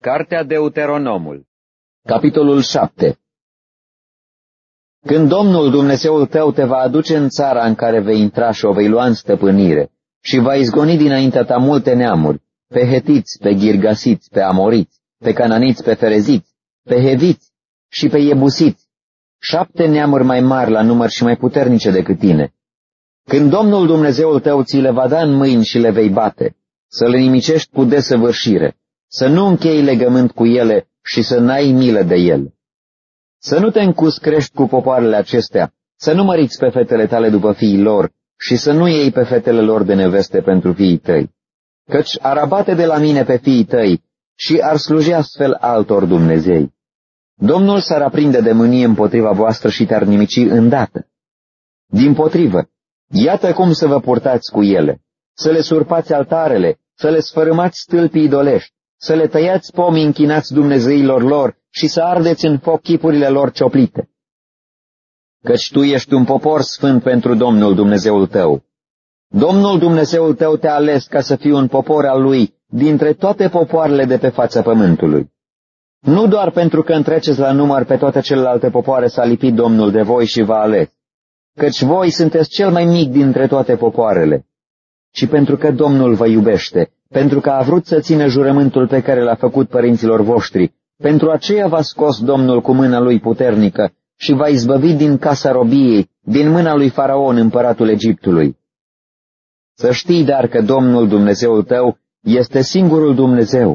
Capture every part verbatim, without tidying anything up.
Cartea Deuteronomul, capitolul șapte. Când Domnul Dumnezeul tău te va aduce în țara în care vei intra și o vei lua în stăpânire și va izgoni dinaintea ta multe neamuri, pe hetiți, pe ghirgasiți, pe amoriți, pe cananiți, pe fereziți, pe heviți și pe iebusiți, șapte neamuri mai mari la număr și mai puternice decât tine. Când Domnul Dumnezeul tău ți le va da în mâini și le vei bate, să le nimicești cu desăvârșire, să nu închei legământ cu ele și să n-ai milă de ele. Să nu te încuscrești cu popoarele acestea, să nu măriți pe fetele tale după fiii lor și să nu iei pe fetele lor de neveste pentru fiii tăi, căci ar abate de la mine pe fiii tăi și ar sluji astfel altor Dumnezei. Domnul s-ar aprinde de mânie împotriva voastră și te-ar nimici îndată. Dimpotrivă, iată cum să vă purtați cu ele, să le surpați altarele, să le sfărâmați stâlpii idolești, să le tăiați pomii închinați dumnezeilor lor și să ardeți în foc chipurile lor cioplite. Căci tu ești un popor sfânt pentru Domnul Dumnezeul tău. Domnul Dumnezeul tău te-a ales ca să fii un popor al lui dintre toate popoarele de pe fața pământului. Nu doar pentru că întreceți la număr pe toate celelalte popoare s-a lipit Domnul de voi și v-a ales, căci voi sunteți cel mai mic dintre toate popoarele, ci pentru că Domnul vă iubește, pentru că a vrut să țină jurământul pe care l-a făcut părinților voștri. Pentru aceea v-a scos Domnul cu mâna lui puternică și v-a izbăvit din casa robiei, din mâna lui Faraon, împăratul Egiptului. Să știi dar că Domnul Dumnezeul tău este singurul Dumnezeu.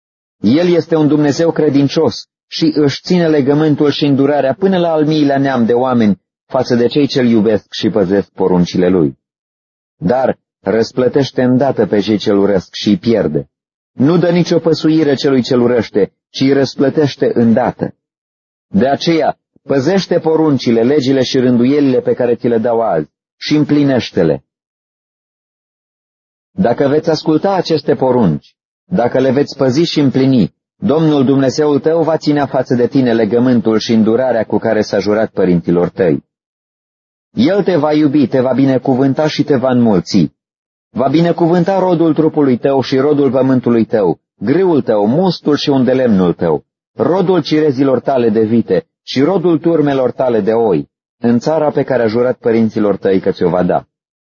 El este un Dumnezeu credincios și își ține legământul și îndurarea până la al miilea neam de oameni față de cei ce-L iubesc și păzesc poruncile Lui. Dar răsplătește îndată pe cei ce-L urăsc și îi pierde. Nu dă nicio păsuire celui ce-L urăște, ci îi răsplătește îndată. De aceea, păzește poruncile, legile și rânduielile pe care ți le dau azi și împlinește-le. Dacă veți asculta aceste porunci, dacă le veți păzi și împlini, Domnul Dumnezeul tău va ținea față de tine legământul și îndurarea cu care s-a jurat părinților tăi. El te va iubi, te va binecuvânta și te va înmulți. Va binecuvânta rodul trupului tău și rodul pământului tău, grâul tău, mustul și undelemnul tău, rodul cirezilor tale de vite și rodul turmelor tale de oi, în țara pe care a jurat părinților tăi că ți-o va da.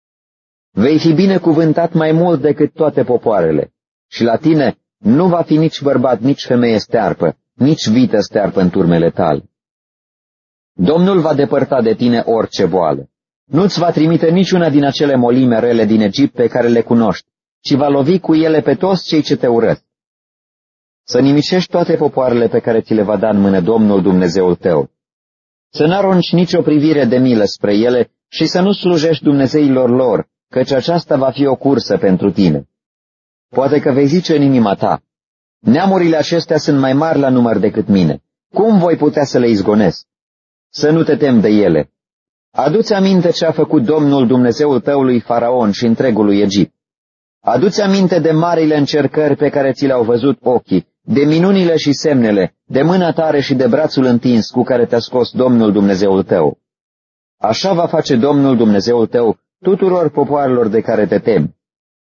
Vei fi binecuvântat mai mult decât toate popoarele și la tine nu va fi nici bărbat, nici femeie stearpă, nici vită stearpă în turmele tale. Domnul va depărta de tine orice boală. Nu-ți va trimite niciuna din acele molime rele din Egipt pe care le cunoști, ci va lovi cu ele pe toți cei ce te urăsc. Să nimicești toate popoarele pe care ți le va da în mână Domnul Dumnezeul tău. Să n-arunci nicio privire de milă spre ele și să nu slujești dumnezeilor lor, căci aceasta va fi o cursă pentru tine. Poate că vei zice în inima ta, neamurile acestea sunt mai mari la număr decât mine. Cum voi putea să le izgonesc? Să nu te temi de ele. Adu-ți aminte ce a făcut Domnul Dumnezeul tău lui Faraon și întregului Egipt. Adu-ți aminte de marile încercări pe care ți le-au văzut ochii, de minunile și semnele, de mâna tare și de brațul întins cu care te-a scos Domnul Dumnezeul tău. Așa va face Domnul Dumnezeul tău tuturor popoarelor de care te temi.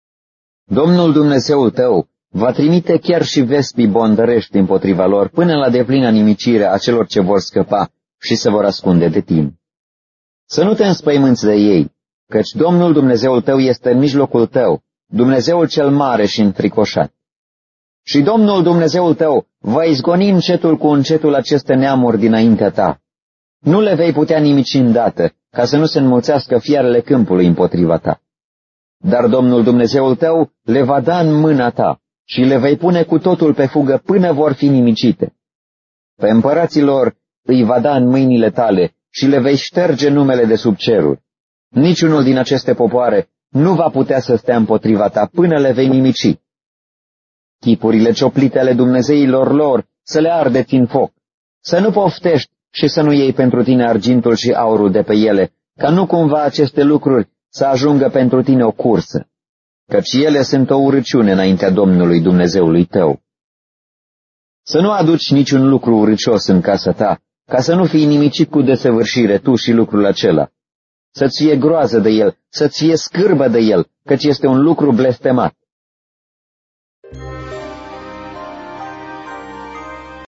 Domnul Dumnezeul tău va trimite chiar și vespii bondărești împotriva lor până la deplină nimicire a celor ce vor scăpa și se vor ascunde de tine. Să nu te înspăimânți de ei, căci Domnul Dumnezeul tău este în mijlocul tău, Dumnezeul cel mare și înfricoșat. Și Domnul Dumnezeul tău va izgoni încetul cu încetul aceste neamuri dinaintea ta. Nu le vei putea nimici îndată, ca să nu se înmulțească fiarele câmpului împotriva ta. Dar Domnul Dumnezeul tău le va da în mâna ta și le vei pune cu totul pe fugă până vor fi nimicite. Pe împărații lor îi va da în mâinile tale și le vei șterge numele de sub ceruri. Niciunul din aceste popoare nu va putea să stea împotriva ta până le vei nimici. Chipurile cioplite ale dumnezeilor lor să le ardeți în foc. Să nu poftești și să nu iei pentru tine argintul și aurul de pe ele, ca nu cumva aceste lucruri să ajungă pentru tine o cursă, căci ele sunt o urăciune înaintea Domnului Dumnezeului tău. Să nu aduci niciun lucru urâcios în casa ta, ca să nu fii nimicit cu desăvârșire tu și lucrul acela. Să-ți fie groază de el, să-ți fie scârbă de el, căci este un lucru blestemat.